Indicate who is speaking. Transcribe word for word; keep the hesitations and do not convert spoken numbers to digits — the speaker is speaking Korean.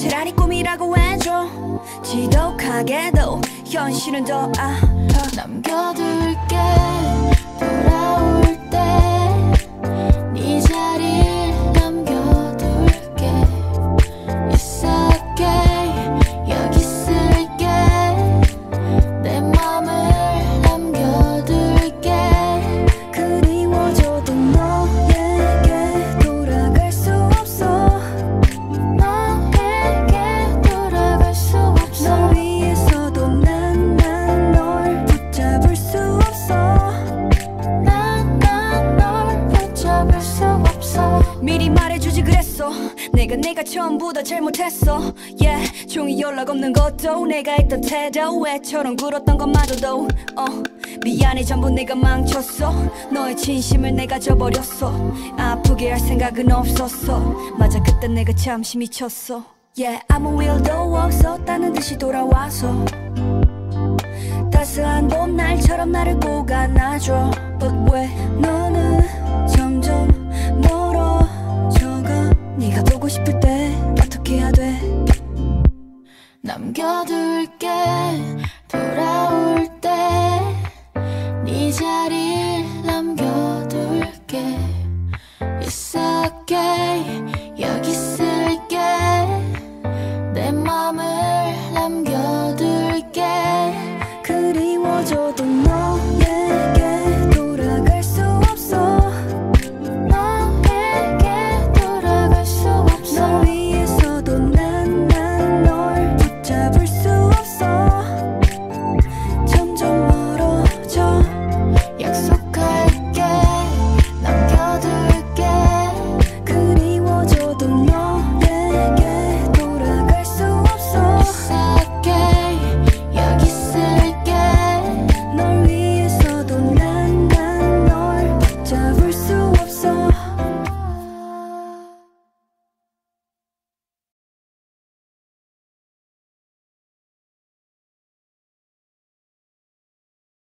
Speaker 1: 차라리 꿈이라고 해줘. 지독하게도 현실은 더 아파.
Speaker 2: 남겨둘게 돌아올 때 네 자리를 남겨둘게. It's okay 여기 있을게. 내 맘을 남겨둘게.
Speaker 1: 그리워져도 너에게 돌아갈 수 없어.
Speaker 2: 너에게 돌아갈 수 없어.
Speaker 1: 널 위해서도 난 난 널 붙잡을 수 없어.
Speaker 2: 난 난 널 붙잡을 수 없어.
Speaker 1: 미리 말해주지 그랬어. 내가 내가 전부 다 잘못했어. Yeah 종이 연락 없는 것도 내가 했던 태도 애처럼 굴었던 것마저도 어 미안해 전부 내가 망쳤어. 너의 진심을 내가 저버렸어. 아프게 할 생각은 없었어. 맞아 그때 내가 잠시 미쳤어. Yeah 아무 일도 없었다는 듯이 돌아와서 따스한 봄날처럼 나를 꼭 안아줘. But 왜 너는 점점 멀어져가. 네가 보고 싶을 때 어떻게 해야 돼.
Speaker 2: 남겨둘게 돌아올 때 네 자리를 남겨둘게. It's okay 여기 있을게. 내 맘을